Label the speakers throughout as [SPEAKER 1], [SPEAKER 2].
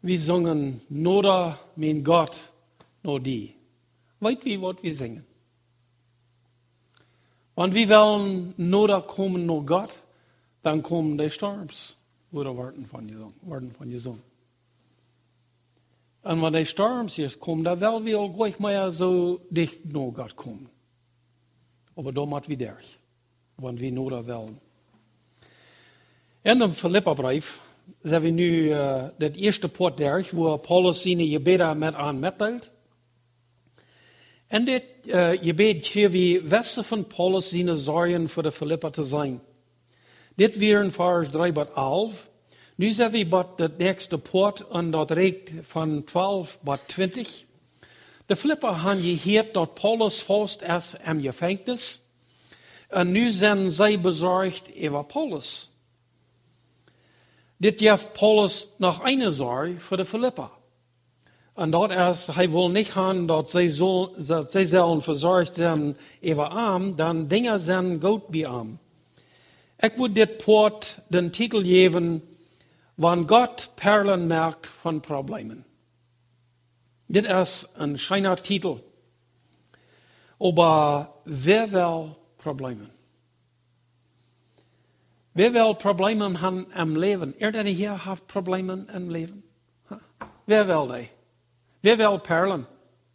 [SPEAKER 1] wir singen, Noda, mein Gott, nur die. Weit wie was wir singen. Und wir wollen Noda kommen, nur Gott, dann kommen die Sturms, wurde werden von gesungen. Und wenn die Sturms jetzt kommen, dann wollen wir auch gleich mal so dicht nur Gott kommen. Aber da macht wir durch, wenn wir Noda wollen. In dem Philipperbrief zijn we nu dat eerste poort durch, wo Paulus seine Gebete mit mitteilt. En dit Gebet schreef wie Wesse von Paulus seine Sorgen für die Philipper zu sein. Dit wären Vers 3 bis 11. Nu zijn we bij het nächste poort en dat reicht van 12 bis 20. De Philipper haben gehoord dat Paulus vast is im Gefängnis. En nu zijn zij bezorgd over Paulus. Dit geeft Paulus nog eine Sorge für die Philipper. Und dort ist, er will nicht haben, dass sie sollen versorgt sein über arm, dann Dinge sind gut bei arm. Ich würde dit Port den Titel geben, wann Gott Perlen merkt von Problemen. Dit ist ein schöner Titel. Aber wer will Probleme? Wer will Probleme haben im Leben? Ihr, die hier habt Probleme im Leben? Wer will die? Wer will Perlen?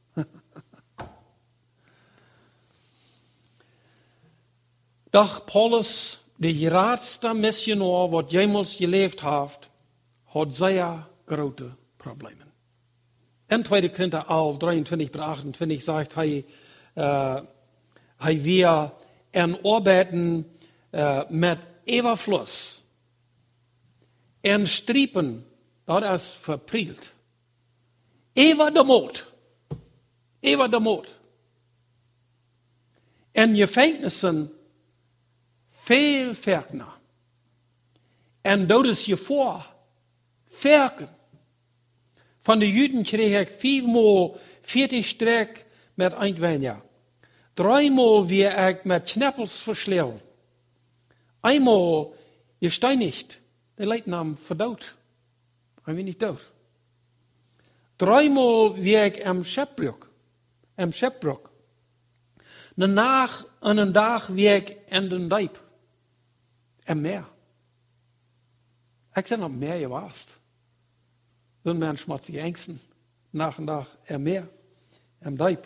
[SPEAKER 1] Doch Paulus, der geradste Missionar, was jemals gelebt hat sehr große Probleme. In 2. Korinther 11, 23 bis 28 sagt er wir in Arbeiten mit Überfluss, in Striepen, das ist verprielt. Über der Mut. In Gefängnissen viel Ferkner. En Todesgefahr, Ferken. Von den Juden kreeg ich 4-mal 40 Streck mit Eintwänja. 3-mal wie ich mit Schnappels verschleert. Einmal gesteinigt. Die Leute haben verdaut. Ein wenig tot. 3-mal wie ich im Schöpfbruck. Danach einen Tag wie ich in den Deib. Im Meer. Ich bin am Meer gewesen. So ein Mensch macht sich Ängsten. Nach und nach im Meer. Im Deib.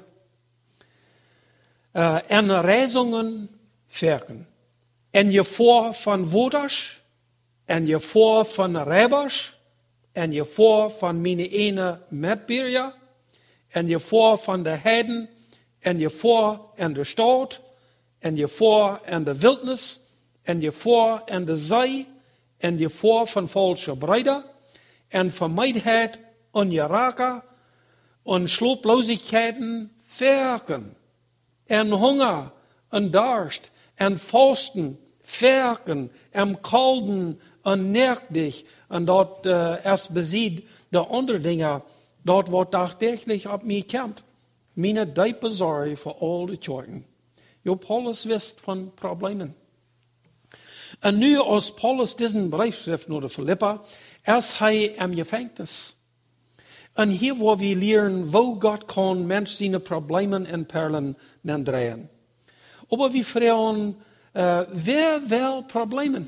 [SPEAKER 1] En Reisungen ferken. En je voor van Wodasch. En je voor van Rebers. En je voor van mijn ene Medbürger. En je voor van de Heiden. En je voor in de stad. En je voor in de wildnis. En je voor in de zee. En je voor van falsche Brüder. En vermeidheid en Iraka. En Schlaflosigkeiten verken. En Hunger en Durst. En Fasten verken. En kalden en nerdig. En dat erst bezieht de andere dingen. Dat wordt dagelijks op mij komt. Meine diepe Sorge voor al de Kirchen. Jo, Paulus wist van problemen. En nu als Paulus diesen Brief schrift naar de Philipper, is hij im Gefängnis. En hier wo wir leren, wo Gott kann Mensch seine Problemen in Perlen drehen. Aber wir fragen, wer will Problemen?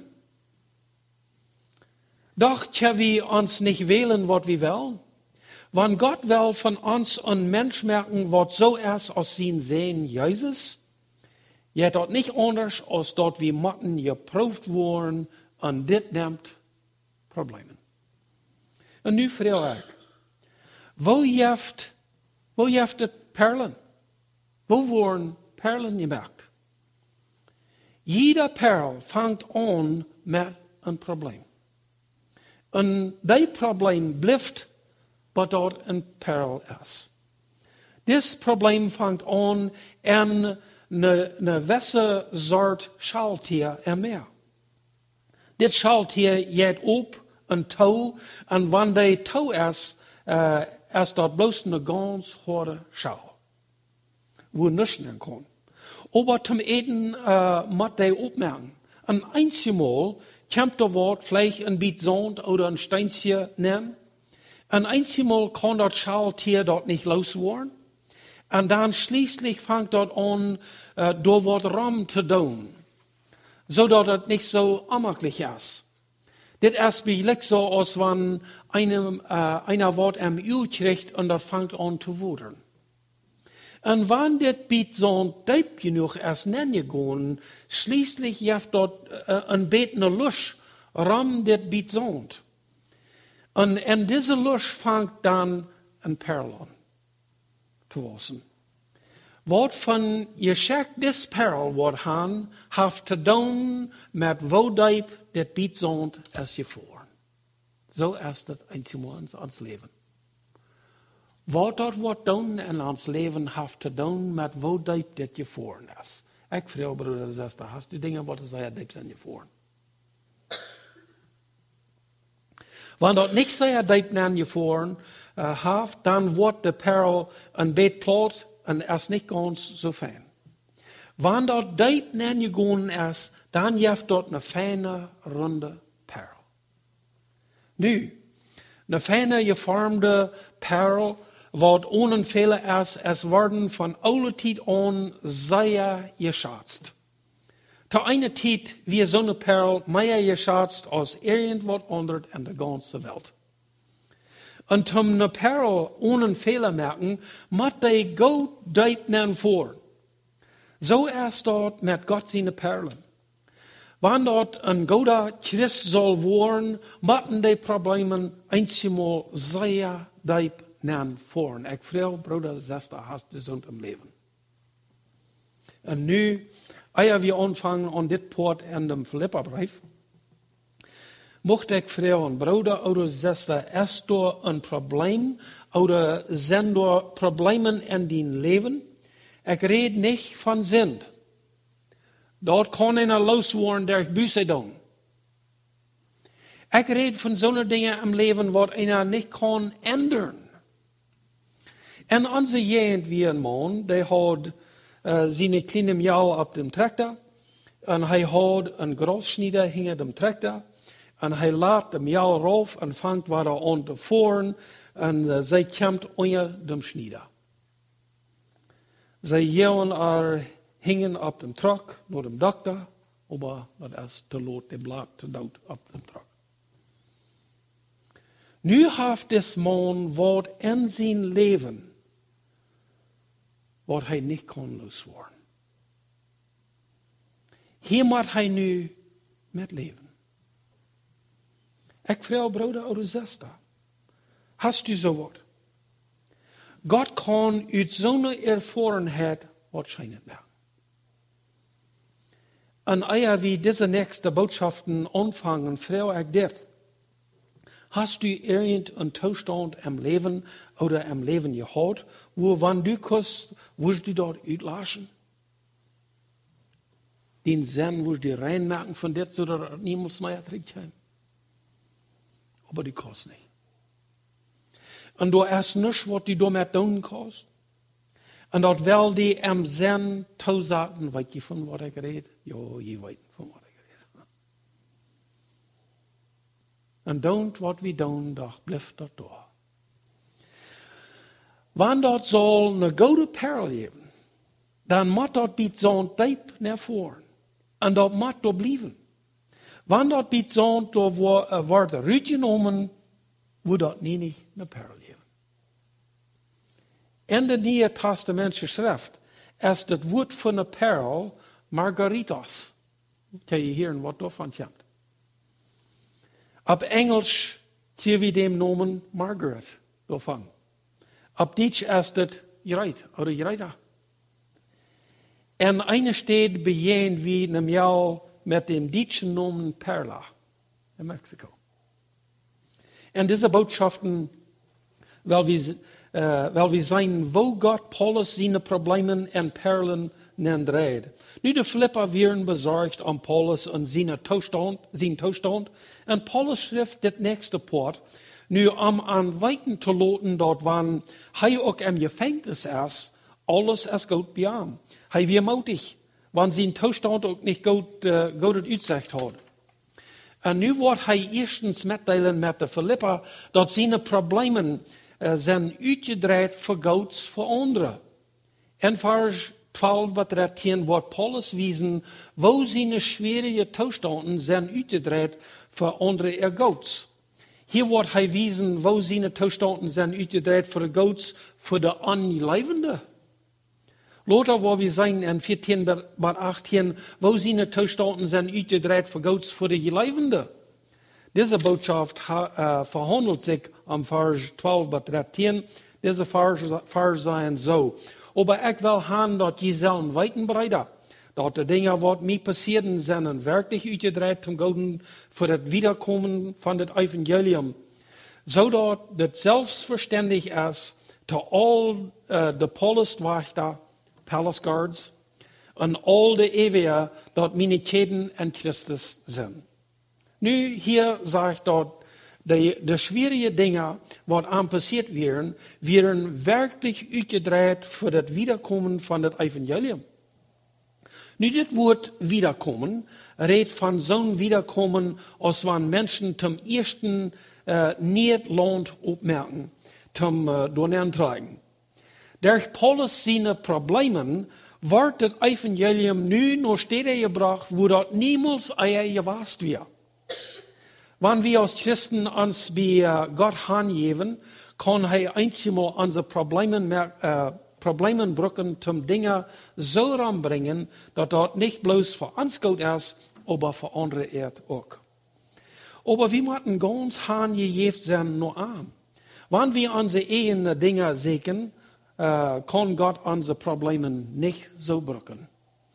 [SPEAKER 1] Doch können wir uns nicht wählen, was wir wollen. Wenn Gott will von uns ein Mensch merken, was so ist aus seinem Sehen Jesus, ja, dort nicht anders, als dort wir Motten geprüft wurden, und das nimmt Probleme. Und nu frage ich, wo jeft het Perlen? Wo wurden Perlen gemacht? Jeder Perl fängt an mit einem Problem. Und das Problem bleibt, was dort ein Perl ist. Das Problem fängt an in eine gewisse Sort Schaltier im Meer. Das Schaltier geht op een touw, en wanneer die touw is dat bloß eine ganz harde Schau, wo nichts in kann. Aber zum Eten muss die opmerken. Ein einziges Mal kommt der Wort vielleicht ein bisschen Sand oder ein Steinchen nehmen, Und einmal kann das Schaltier dort nicht loswerden. Und dann schließlich fängt dort an, durch was Raum zu tun. So dass es nicht so unmöglich ist. Das ist wie so, als wenn einer Wort am Öl kriegt und das fängt an zu wudern. Und wenn das Biet so deep genug ist, gehen, schließlich jeft dort ein betende Lusch, ram das Biet so. Und in diese Lusch fängt dann ein Perl an zu wachsen. Wat von je schek dis Perl wat han, haft te doen met wo diep dat Biet zond als je voor. Zo is het eenmaal in ons leven. Wat dat wat doen in ons leven haft te doen met wo diep dat je voor is. Ik vraag broeder en zuster, hast du dingen wat zeer diep zijn je voor? Wanneer dat niks zeer diep naar je voor haft, dan wordt de Perl een beetje plat en is niet ganz zo fijn. Wanneer dat diep naar je gaan is, dan heeft dat een fijne, ronde Perl. Nu, een fijne, gevormde Perl, wat onvele is worden van alle tijd aan zeer geschätzt. Te eine tijd wie zo'n Perl meer geschätzt als irgendwas anderes in der ganzen Welt. Und zum eine Perl ohne Fehler merken, muss die Gott diep nach vor. So ist dort mit Gott seine Perlen. Wenn dort ein guter Christ soll werden, müssen die Probleme einmal sehr diep nach vor. Ich frage, Bruder, Schwester, hast du so im Leben? Und nu, ehe wir anfangen an dit Port in dem Philipperbrief, mocht ich fragen, Bruder oder Schwester, ist da ein Problem oder sind da Probleme in dein Leben? Ich rede nicht von Sinn. Dort kann einer loswerden, der Buße tun. Ich rede von solchen Dingen im Leben, was einer nicht kann ändern. In unserer Jugend wie ein Mann, der hat seine kleine Mjau auf dem Traktor und er hat einen Großschneider hinter dem Traktor und er lädt dem Mjau rauf und fängt weiter an zu fahren und sie kommt unter dem Schneider. Sie jauen hingen auf dem Truck nach dem Doktor, aber das ist zu laut, der bleibt zu laut auf dem Truck. Nu hat das Mann was in sein Leben, was er nicht kann loswerden. Hier muss er nu mit leben. Ich frage, Bruder oder Schwester, hast du so was? Gott kann uit zo'n Erfahrenheit wahrscheinlich merken. Und ehe wie diese nächste Botschaften anfangen, frage ich dir, hast du irgendeinen Zustand im Leben oder im Leben gehabt, wo, wenn du kannst, willst du dort auslassen? Den Sinn willst du reinmerken von dir, so dass er niemals mehr trinken. Aber du kannst nicht. Und du hast nichts, was du damit tun kannst. Und dort will die im Sinn tausagen, weißt du von was ich rede? Ja, je weiß von was ich rede. Und don't was wir tun, doch bleibt dort da. Wenn dort soll eine gute Perle geben, dann muss dort biet so diep nach vorn. Und dort muss dort bleiben. Wenn dort biet so, dort wird rausgenommen, wo dort nicht eine Perle geben. In der Neue Testamentische Schrift ist das Wort von der Perl Margaritas. Kann je hören, was davon kommt? Auf Englisch können wir dem Namen Margaret davon. Auf Deutsch ist das Gereit oder Gereita. In einer Stadt begehen wir einem Jahr mit dem deutschen Namen Perla in Mexiko. Und diese Botschaften, weil wir sehen, wo Gott Paulus seine Probleme in Perlen dreht. Nu de Philipper werden besorgt an Paulus und seinen Zustand. Und Paulus schrift das nächste Port, nu an Weiten zu loten, dort wann er auch im Gefängnis ist, alles ist gut bei ihm. Er wird mutig, wenn sein Zustand auch nicht gut Aussicht hat. En nu wordt hij eerstens meddelen met de Philippa dat zijn problemen zijn uitgedraaid voor Gods voor anderen. En vers 12 wat 13 wordt Paulus wijzen, wo zijn schwierige toestanden zijn uitgedraaid voor anderen er Gods. Hier wordt hij wijzen, wo zijn toestanden zijn uitgedraaid voor de Gods, voor de ongelovenden. Later waar we zijn in 14 tot 18, wo zijn toestanden zijn uitgedraaid voor Gods, voor de gelovenden. Deze boodschap verhandelt zich am vers 12 tot 13. Deze vers zijn zo. Aber ik wil gaan dat je zelf weten, breder, dat de dingen wat mij passeren zijn werkelijk uitgedraaid zum Goden voor het wiederkomen van het evangelium. Zodat het zelfverstandig is, te al de palastwachter, palace guards, en al de eeuwigen dat mijn kinderen in Christus zijn. Nu, hier zegt dat de schwierige dingen wat aan passiert werden werkelijk uitgedraaid voor het wiederkomen van het evangelium. Nu, dit woord wiederkomen redt van zo'n wiederkomen als wanneer mensen zum eersten Nederland opmerken, zum doorneertragen. Durch Paulus zijn problemen wordt het evangelium nu nog steden gebracht, wo dat niemals gewaast wird. Wanneer wir als Christen uns bei Gott hingeven, kann er einmal unsere Problemen brücken, zum Dinge so ranbringen, dass das nicht bloß für uns gut ist, aber für andere auch. Aber wir müssen ganz hingegeben sein nur an. Wenn wir unsere eigenen Dinge sehen, kann Gott unsere Probleme nicht so brücken.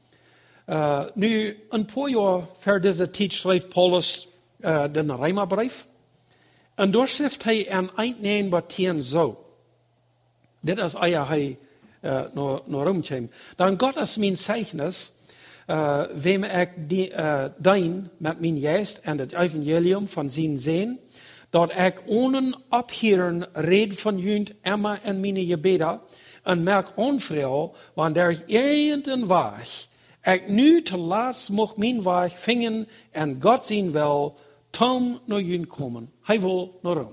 [SPEAKER 1] Nu, ein paar Jahre vor dieser Zeit schreibt Paulus den Römerbrief. En daar schrijft hij aan eind batien zo. Dit is hij naar rumkomt. Dan God is mijn zeichnis, wem ik dien met mijn geest en het evangelium van zijn zijn, dat ik ohne abhören red van junt immer in mijn gebeden en merk onvrouw, wanneer ik irgendein weg, ik nu te laat mocht mijn weg vingen en God zien wel, Tom naar jullie komen. Hij wil naar Rome.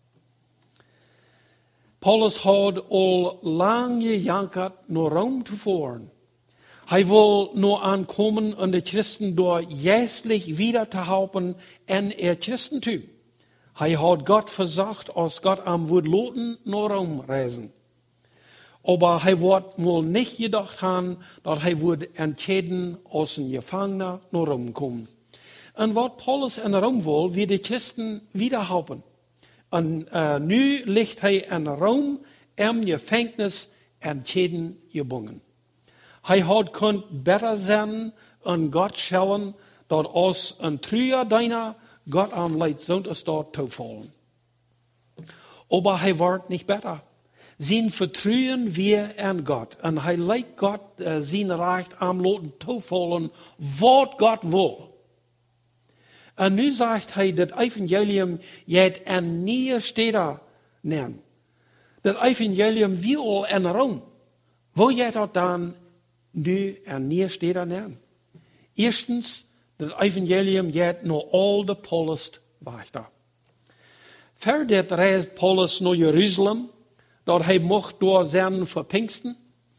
[SPEAKER 1] Paulus had al lang gejankerd naar Rome te voeren. Hij wil naar aankomen en de Christen door geestlich wieder te helpen en Christentum. Hij had God verzocht, als God hem would laten naar Rome reizen. Aber hij wordt mal niet gedacht hebben dat hij would entscheiden als een Gevangener naar Rome komen. En wat Paulus in Rome wil, wie de Christen wieder helpen. En nu ligt hij in Rome im Gefängnis entschieden gebonden. Hij had kunt beter zijn en God schauen, dat als een truer deiner God am Leid zondags dort toevallen. Aber hij wordt niet beter. Zijn vertrouwen wir in God. En hij leidt God zijn recht am laten toevallen, wat God wil. En nu zegt hij dat evangelium jet en nieuwe steden nemen. Dat evangelium wil in Rome. Wil jij dat dan nu en nieuwe steden nemen? Eerstens, dat evangelium jet naar al de Paulus wachten. Verder reist Paulus naar Jeruzalem, dat hij mocht door zijn voor Pinksten.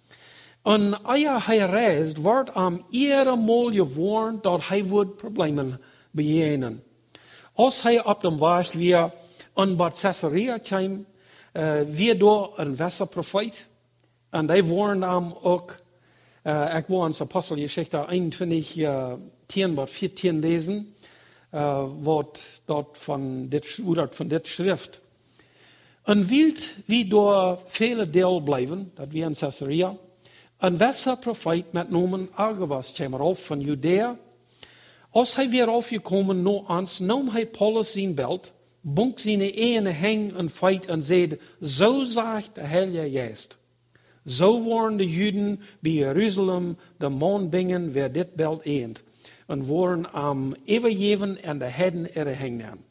[SPEAKER 1] En als hij reist, wordt hem iedere maal gewarnt dat hij wordt problemen bejenen. Als hij op de weg weer in Bad Caesarea kwam, weer door een Wasserprofeet. En die warnde hem ook, ik wil in Apostelgeschichte 21, 10 tot 14 lezen, wat dat van dit schrift. En wilt wie door vele deel blijven, dat we in Caesarea, een Wasserprofeet met noemen Agabus kwam erop van Judea. Als hij weer afgekomen naar ons, nam hij Paulus zijn belt, bonk zijn ene heng en feit en zei, zo zegt de Heilige Geest. Zo waren de Juden bij Jeruzalem de man bingen waar dit belt eend. En waren am overgeven en de heiden er hengnen.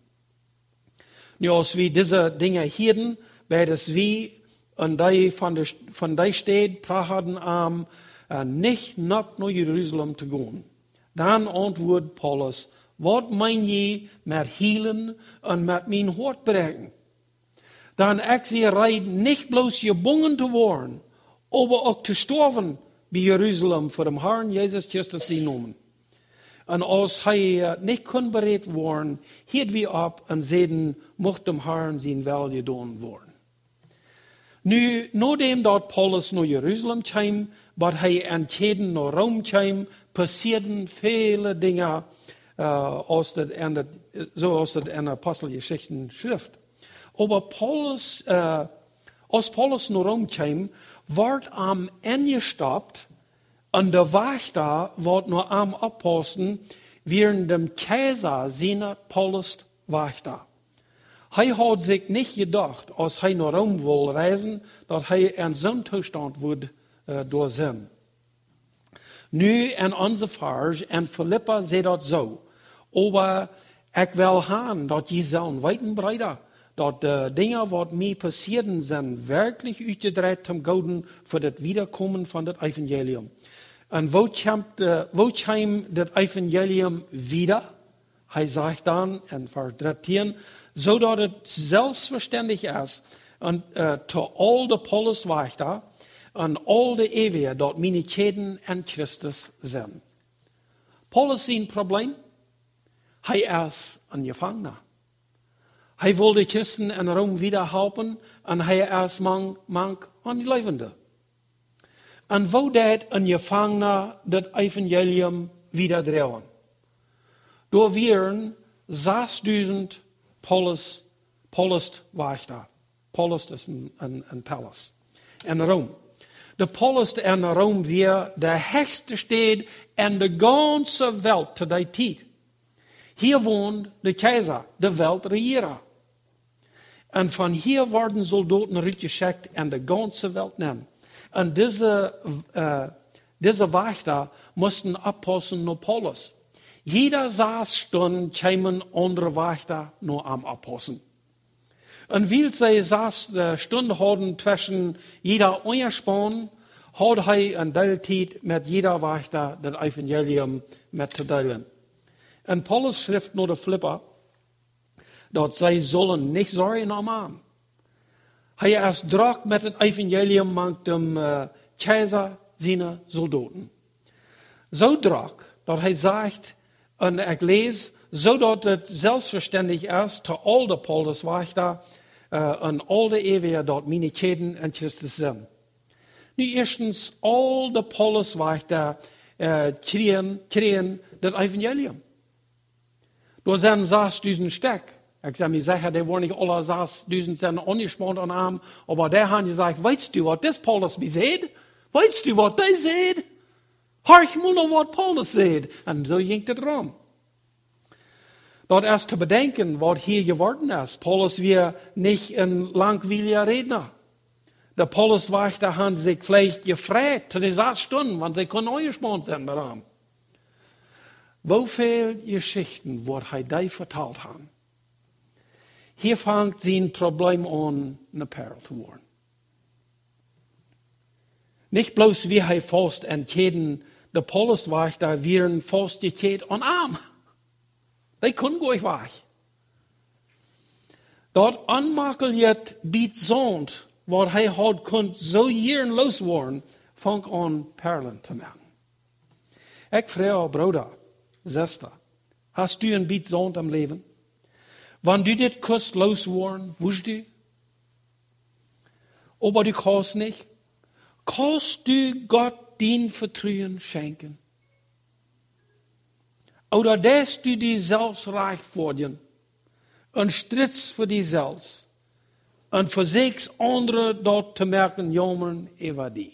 [SPEAKER 1] Nu als we deze dingen hielden, bij de wie en die van die stad praten am niet naar Jeruzalem te gaan. Dan antwoordt Paulus, wat mein je met healen en met mijn hart breken? Dan ik sie reiden nicht bloß gebungen te worden, aber auch te sterven bij Jeruzalem voor dem Herrn Jesus Christus die noemen. En als hij niet kon bereid worden, hield we op en zeiden, mocht dem Herrn zijn wel gedaan worden. Nu, nadat dat Paulus naar Jeruzalem kwam, wat hij entschieden naar Rome kwam, passierten vele dingen, zoals het in de Apostelgeschichten schrift. Aber als Paulus naar Rome kwam, werd am ingestapt en de Wächter wordt naar am oppassen, während dem Kaiser seine Paulus Wächter. Hij had zich niet gedacht, als hij naar Rome wil reizen, dat hij in zo'n toestand wordt doorzien. Nu in onze vers, in Philippa zegt dat zo. Aber ik wil gaan dat je zullen weten, breder, dat de dingen wat mij passeren zijn werkelijk uitgedraaid ten goden voor het wiederkomen van het evangelium. En wo kwam het evangelium wieder? Hij zegt dan in vers 13, zodat het zelfverstandig is en te al de Paulus Wächter en al de eeuwen dat mijn kinderen in Christus zijn. Paulus zijn probleem? Hij is een gevangener. Hij wil de christen in Rome wieder helpen en hij is mank een levende. En wo dat een gevangener het evangelium wieder draaien? Door weer 6000 Paulus Wächter. Paulus is een palace. In Rome. De Paulus in Rome weer de hoogste stad in de ganze Welt te die tijd. Hier woont de keizer, de Weltregierer. En van hier worden soldaten uitgeschickt in de ganze Welt nemen. En deze Wächter moesten oppassen naar Paulus. Jeder 6 Stunden kwamen andere Wächter nur am oppassen. En weil sie 6 Stunden hadden tussen jeder ongespannen, had hij een deeltijd met jeder Wächter het evangelium met te delen. En Paulus schrift naar de Philipper, dat zij zullen niet zorgen om hem. Hij is druk met het evangelium met de keizer zijn soldaten. Zo druk, dat hij zegt, en ik lees, zodat het zelfverstandig is te al de Paulus Wächter en al de eeuwen dat mijn kinderen in Christus zijn. Nu eerstens, al de Paulus Wächter kregen het evangelium. Door zijn 6000 stuk. Ik zou me zeggen, die worden niet alle 6000 zijn ongespannen aan hem. Maar die hebben gezegd, weet je wat dit Paulus me zegt? Weet je wat hij zegt? Hoor je maar wat Paulus zegt. En zo ging het erom. Dat is te bedenken wat hier geworden is. Paulus weer niet een langweiliger redner. De Paulus Wächter hebben zich vielleicht gevraagd te de 6 Stunden, want ze konden ongespannen zijn bij hem. Hoeveel Geschichten wordt hij die verteld hebben? Hier fängt zijn probleem aan een peril te worden. Niet bloos wie hij vast entschieden, de Paulus Wächter werden vast gekleed aan hem. Die kunnen gleich weg. Dat aanmakelijk biedt zond, wat hij had kon zo hier los worden, fängt aan perlen te maken. Ik vraag, broeder, zuster, hast du een biet zond am leven? Wanneer du dit kust los worden, wist du? Aber du kannst nicht. Kannst du Gott dein Vertrauen schenken? Oder dass du dir selbst reich worden und strids für dich selbst und versuchst andere dort zu merken, jammern über dich.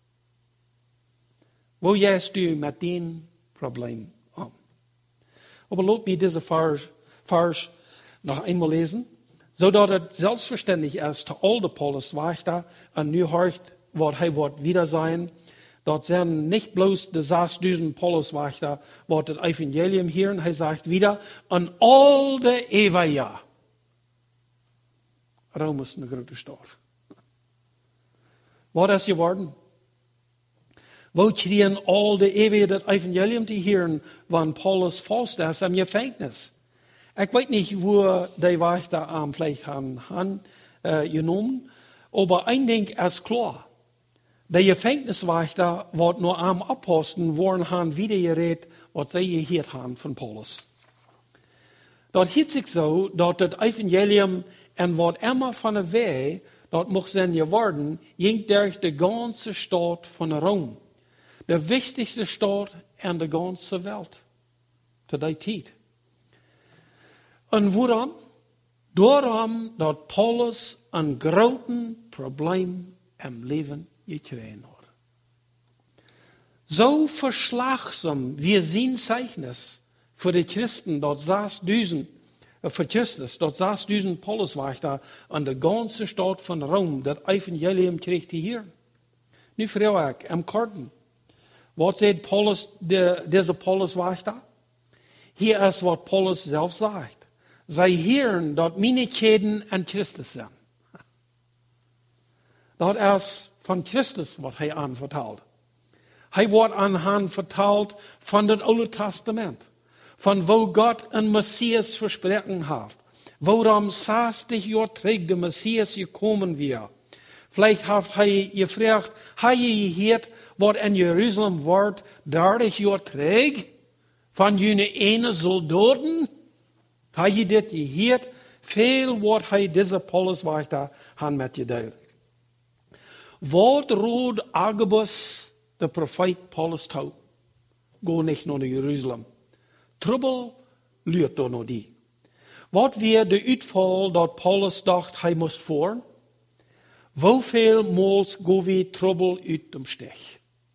[SPEAKER 1] Wo gehst du mit dem Problem um? Aber lass mich diese Vers noch einmal lesen, zodat het selbstverständlich ist, zu all de Paulus Wächter und nu hört, was hij wird wieder sein. Dat zijn nicht bloß de 6000 Paulus Wächter, wat het Evangelium hier, und hij sagt wieder, an all de Eeuwen. Rome ist eine große Stadt. Wat is geworden? Wo kriegen all die Ewige das Evangelium zu hören, wann Paulus fast ist am Gefängnis? Ich weiß nicht, wo die Wächter vielleicht haben genommen, aber ein Ding ist klar. Die Gefängniswächter, die nur am Aposteln waren, haben wieder geredet, was sie gehört haben von Paulus. Dort hielt sich so, dass das Evangelium und was immer von der Weg, dort muss sein geworden, ging durch die ganze Stadt von Rom. De wichtigste Stadt in der ganzen Welt. Zu der Zeit. Und warum? Daarom dat Paulus een groot Problem im Leben gekregen hat. So verschlagsam wie sein Zeichnis für die Christen, dort saß für Christus, dort saß Paulus war da an der ganzen Stadt von Rom, das Evangelium kriegt hier. Nu frage ich, im Karten, was sagt Paulus, dieser Paulus war da? Hier ist, was Paulus selbst sagt. Zij hören, dat meine Käden an Christus sind. Dat ist von Christus, was er anvertraut. Er wird an vertraut von dem Alten Testament. Von wo Gott ein Messias versprochen hat. Worum 60 Jahre trägt der Messias gekommen wir. Vielleicht hat er gefragt, hat er gehört, was in Jerusalem wird, 30 Jahre trägt? Von jene eine Soldaten? Hat je dit gehört? Veel wat hij deze Paulus weiter han met je deel. Wat rood Agabus, de profeet Paulus toe? Go niet naar Jeruzalem. Trouble luurt door naar die. Wat weer de uitval dat Paulus dacht hij moest voeren? Hoeveel maals go we trouble uit dem Stich?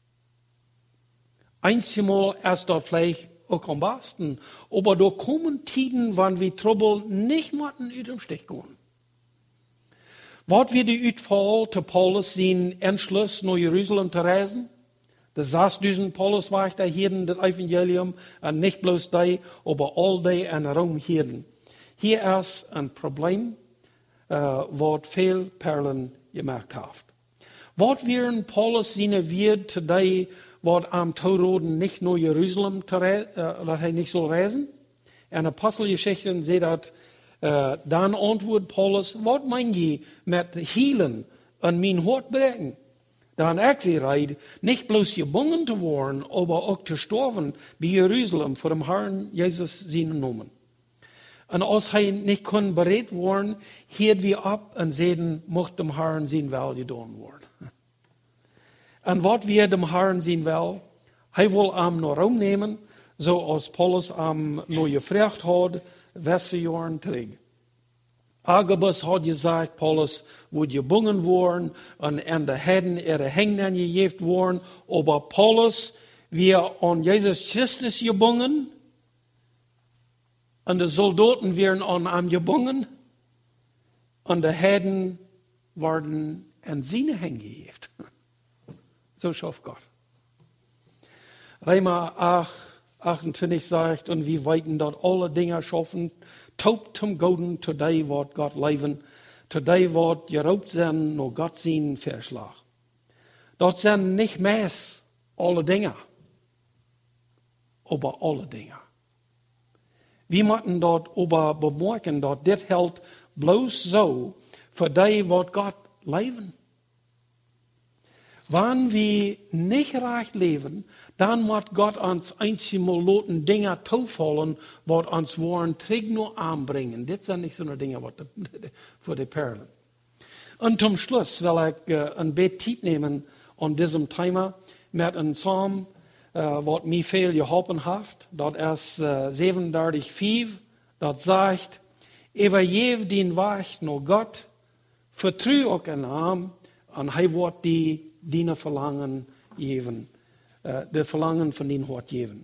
[SPEAKER 1] Einmal is dat vielleicht auch am besten. Aber da kommen Tiden, wann wir Trouble nicht matten uit dem Stich gehen. Was wir die Uitfall zu Paulus sehen, Entschluss nach Jerusalem zu reisen? Das saß diesen Paulus war da hier in das Evangelium, und nicht bloß die, aber all die in Rom hier. Hier ist ein Problem, was viel Perlen gemacht hat. Was wir Paulus sehen wird today, was am Tauroden nicht nur Jerusalem, dass er nicht soll reisen. In Apostelgeschichten seht dat, dann antwortet Paulus, was meint ihr mit Healen und mein Hort brechen? Dann ich reid, nicht bloß gebunden zu werden, aber auch zu sterben bei Jerusalem vor dem Herrn Jesus seinen Namen. Und als er nicht kann bereit werden, hielt wir ab und sehen, mocht dem Herrn sein Will getan werden. Und was wir dem Herrn sehen will, er will am nach Rom nehmen, so als Paulus am nur gefragt hat, welche Jahren trägt. Agabus hat gesagt, Paulus wird gebunden worden und in der Heiden Hängen gegeben worden, aber Paulus wir an Jesus Christus gebunden und die Soldaten werden an ihm gebunden und die Heiden werden an seine Hänge gegeben. So schafft Gott. Römer 8, 28 sagt, und wir weiten dort alle Dinge schaffen, taub zum Goden, zu dem wird Gott leben, zu dem wird geraubt sein, nur Gott seinen Verschlag. Dort sind nicht mehr alle Dinge, aber alle Dinge. Wir müssen dort aber bemerken, dass das hält bloß so, für die wird Gott leben. Wenn wir nicht recht leben, dann muss Gott uns einmal loten Dinge zufallen, was uns wollen, trägt nur anbringen. Das sind nicht so eine Dinge für die Perlen. Und zum Schluss will ich ein bisschen Zeit nehmen an diesem Thema mit einem Psalm, was mir viel geholfen hat. Das ist 37,5. Das sagt, über jeden den Weg nur Gott, vertrau auch in ihm, und er wird die Verlangen geben, de Verlangen von den Hort geben.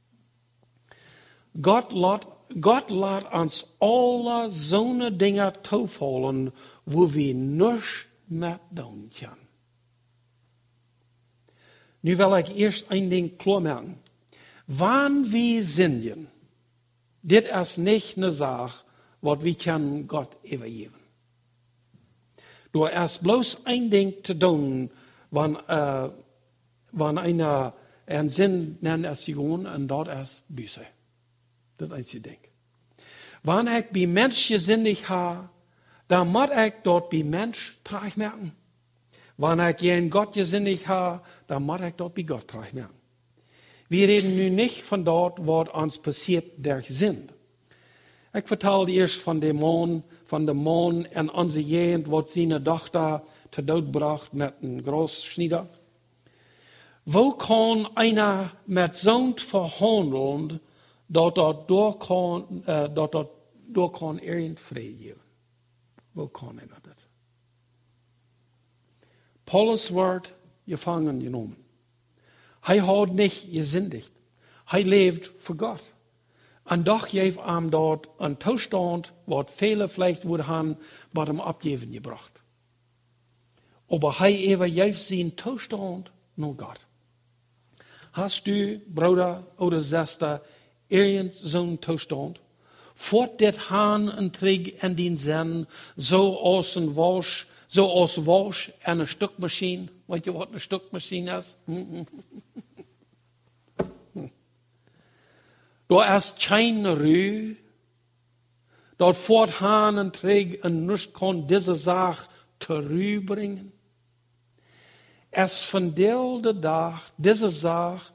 [SPEAKER 1] Gott lässt uns alle so eine Dinge zufallen, wo wir nichts mehr tun können. Nu will ich erst ein Ding klar machen. Wann wir singen, das ist nicht eine Sache, was wir können Gott übergeben. Du hast bloß ein Ding zu tun, wenn wanneer einer een zin nennt als gewoon en dat is büse. Dat is je ding. Wanneer ik bij mens gezinnig ha, dan moet ik dat bij mens terug merken. Wanneer ik in Gott gezinnig ha, dan moet ik dat bij Gott terug merken. Wir reden nu niet van dat wat ons passiert der Gezind. Ik vertelde eerst van de man en onze jent, wat zijn dochter te dood bracht met een groot snieder. Wo kan einer met zo'n verhandelen, dat door kan irgend vrede geven? Wo kan einer dat? Paulus wordt gevangen genomen. Hij houdt niet gezindigd. Hij leeft voor God. En doch heeft hem dort een toestand, wat vele vielleicht wouden han, wat hem opgeven gebracht. Aber hij heeft zijn toestand naar God. Hast du, Bruder oder Schwester, irgend zo'n toestand? Voort dit haan en trig en dien zin, zoals een was en een stukmachine. Weet je wat een stukmachine is? Daar is geen ruw. Dat voort haan en trig en niets kan deze zaak terugbrengen. Es van de dag, deze zaak,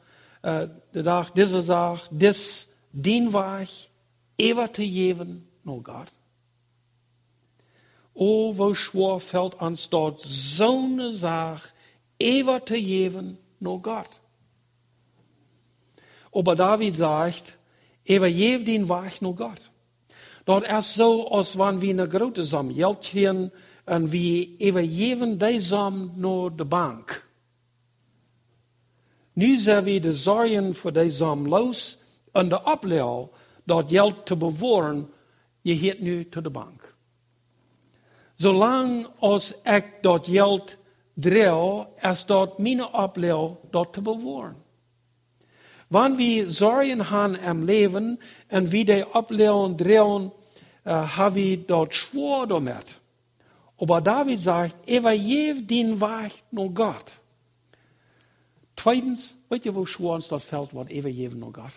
[SPEAKER 1] des dienweg, eeuwig te geven naar God. O, wo schwer fällt ons dort zo'n zaak, eeuwig te geven naar God. Aber David sagt, eeuwig geef den Weg naar God. Dat is zo als wanneer we een grote som geld krijgen en we geven die som naar de bank. Nu zijn we de zorgen voor die som los en de opleiding dat geld te bewaren, je gaat nu tot de bank. Zolang als ik dat geld draag, is dat mijn opleiding dat te bewaren. Wanneer we zorgen hebben im leven en wie die opleiding dragen, hebben we dat schwer damit. Aber David sagt, geef den Weg naar God. Tweitens, weet je wo schwer ons dat fällt, wat geven naar God?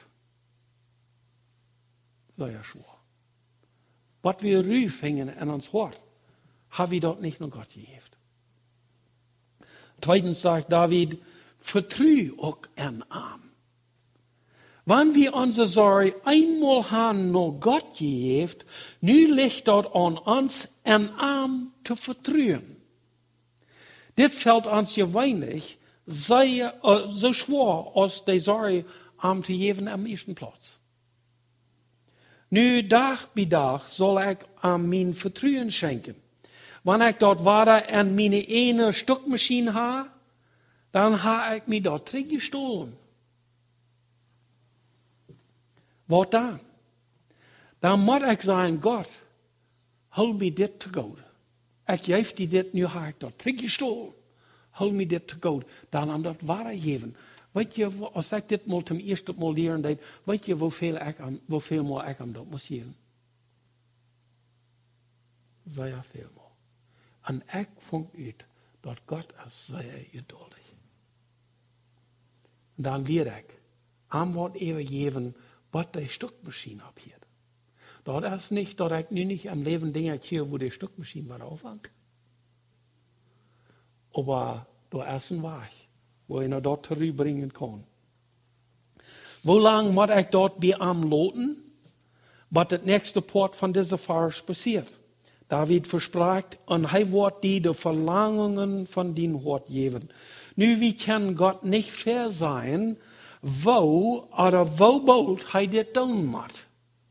[SPEAKER 1] Sehr schwer. Wat we ruif hängen in ons hart, hebben we dat niet naar God gegeven. Tweitens sagt David, vertrouw ook en aan. Wanneer we onze zorg eenmaal haben naar God gegeven, nu ligt dat aan ons en aan te vertrouwen. Dit fällt ons je weinig, zo schwer als die zorg aan te geven am eerste plaats. Nu, dag bij dag, zal ik aan mijn vertrouwen schenken. Wanneer ik dat ware en mijn ene stukmachine ha, dan ha ik me dat teruggestolen. Wat dan? Dan moet ik zeggen, God, hou me dit te goed. Ik geef die dit, nu ha ik dat teruggestolen. Hou me dit te goed. Dan aan dat ware geven. Weet je, als ik dit mal zum eerste mal leren deed, weet je hoeveel mal ik hem dat moest geven? Zeer veel mal. En ik vond uit dat God is zeer geduldig. Dan leer ik, aan wat even geven, wat die stukmachine abhielt. Dat is niet dat ik nu niet am leven dingen hier, wo die stukmachine war aufhangt. Aber da ist ein Weg, wo ich noch dort terugbringen kann. Wo lang moet ik dort bij am loten, wat het nächste Port van deze Vers passiert? David verspracht, en hij wordt die de verlangungen van dien Hort geven. Nu, wie kan God niet ver zijn, wo bold hij dit doen moet.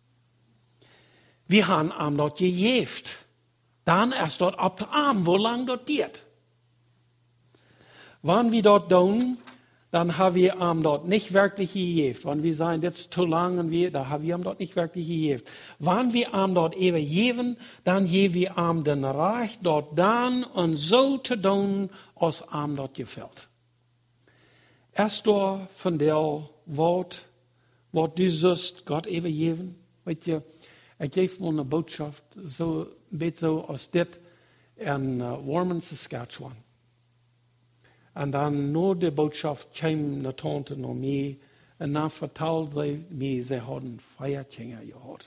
[SPEAKER 1] We hebben hem dat gegeven. Dan is dat op de arm, hoe lang dat duurt. Wanneer we dat doen, dan hebben we hem dat niet werkelijk gegeven. Wanneer we zeggen, dit is te lang, dan hebben we hem dat niet werkelijk gegeven. Wanneer we hem dat even geven, dan geven we hem den recht dat dan en zo te doen, als hem dat gefällt. Is daar van deel wat du zust God even geven? Weet je, ik geef me een boodschap, zo een beetje zo als dit in Warman, Saskatchewan. En dan når de boodschap kwam naar tante naar mij, en dan vertelde ze mij, ze hadden feiertjinger gehad.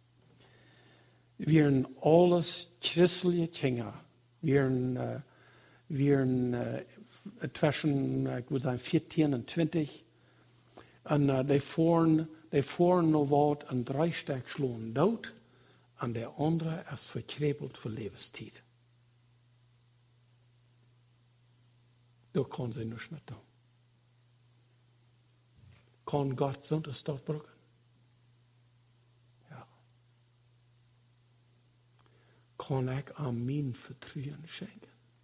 [SPEAKER 1] Wir sind alles christliche Kinder. Wir sind zwischen, ich würde sagen, 14 und 20. Und die fahren noch was an 3 Stück schlagen dood. Und der andere ist verkrebelt für Lebenszeit. Da kann sie nichts mehr tun. Kann Gott sonst dort brücken? Ja. Kann ich an mein Vertrauen schenken?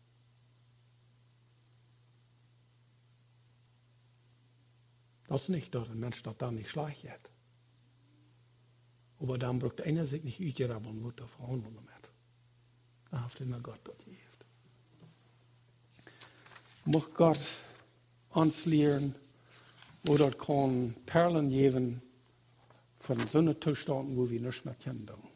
[SPEAKER 1] Dat is niet dat een mens dat dan niet slaagt heeft. Maar dan braucht einer sich nicht uitgerabbelen moet of verhandelen met. Dan heeft hij naar God dat heeft. Mag God ons leren, wo dat kan perlen geven van zo'n toestanden, wo we niets meer kunnen doen.